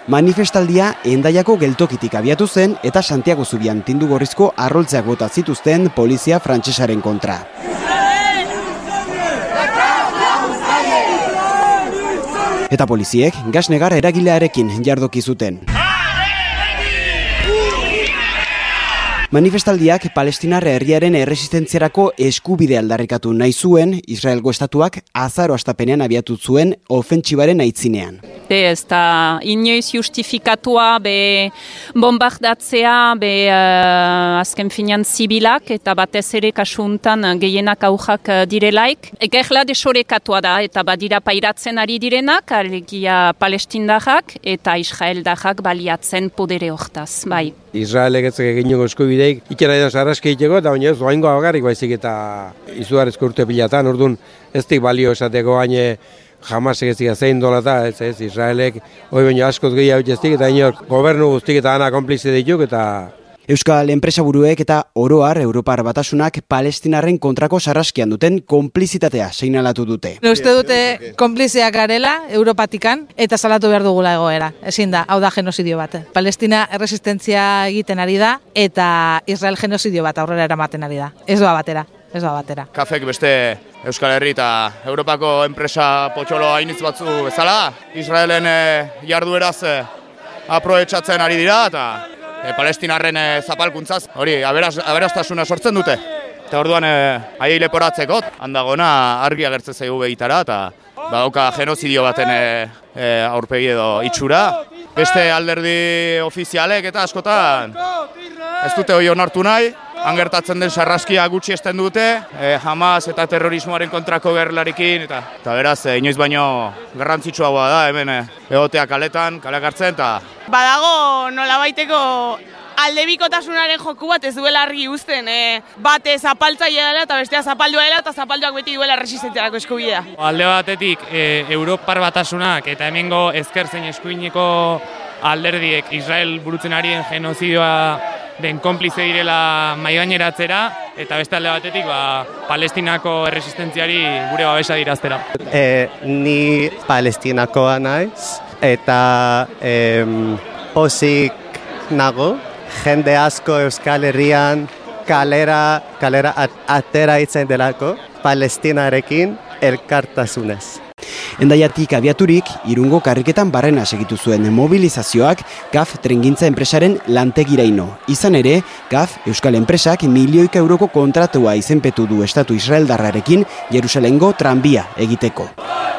Manifestaldia Hendaiako geltokitik abiatu zen eta Santiago Zubian tindu gorrizko arroltzeak bota zituzten polizia frantsesaren kontra. Eta poliziek gas negar eragilearekin jardoki zuten. Manifestaldiak Palestinar herriaren erresistentziarako eskubide aldarrikatu nahi zuen, Israelgo estatuak azaro astapenean abiatu zuen ofentsibaren aitzinean. Ez da inoiz justifikatua be bombardatzea, be azken finean zibilak eta batez ere kasuntan gehienak aujak direlaik. Gerla desorekatua da eta badira pairatzen ari direnak, alegia palestindarrak eta israeldarrak baliatzen podere hortaz, bai. Israelek ez egingo eskubideik ikera edan sarraski egiteko, eta baina ez doaingoa bakarrik baizik eta izugarrizko urte pilatan, orduan ez dik balio esateko gaine Hamasek ez dira zein dolata, ez Israelek hoi baino askoz gehiago ez eta inor gobernu guztik eta ana konplize dituk eta Euskal enpresaburuek eta oroar Europar Batasunak Palestinarren kontrako sarraskian duten konplizitatea seinalatu dute. Uste dute konplizeak garela Europatikan eta salatu behar dugula egoera. Ezin da, hau da genozidio bat. Palestina erresistentzia egiten ari da eta Israel genozidio bat aurrera eramaten ari da. Ez doa batera. Kafek beste Euskal Herri eta Europako enpresa potxolo hainitz batzu bezala, Israelen jardueraz aprobetxatzen ari dira eta Palestinarren zapalkuntzaz hori aberastasuna sortzen dute. Eta orduan haiei leporatzeko, handagona argi agertzen zaigu begitara eta badauka genozidio baten aurpegi edo itxura. Beste alderdi ofizialek eta askotan ez dute hori onartu nahi, gertatzen den sarraskia gutxi esten dute, Hamas eta terrorismoaren kontrako gerlarekin, eta beraz, inoiz baino garrantzitsua da, hemen egotea kalean hartzen, eta badago nolabaiteko aldebikotasunaren joku bat ez duela argi uzten, bate zapaltzaile dela eta bestea zapaldua dela eta zapalduak beti duela resistentziarako eskubidea. Alde batetik, Europar Batasunak eta hemengo ezker zein eskuineko alderdiek Israel burutzen arien genozidioa den konplize direla maigaineratzera eta beste alde batetik Palestinako erresistentziari gure babesa diraztera. Ni Palestinakoa naiz eta pozik nago, jende asko Euskal Herrian kalera atera itzen delako Palestinarekin elkartasunez. Hendaiatik abiaturik, Irungo karriketan barrena segitu zuen mobilizazioak GAF trengintza enpresaren lantegiraino. Izan ere, GAF Euskal enpresak milioika euroko kontratua izenpetu du estatu israeldarrarekin Jerusalengo tranbia egiteko.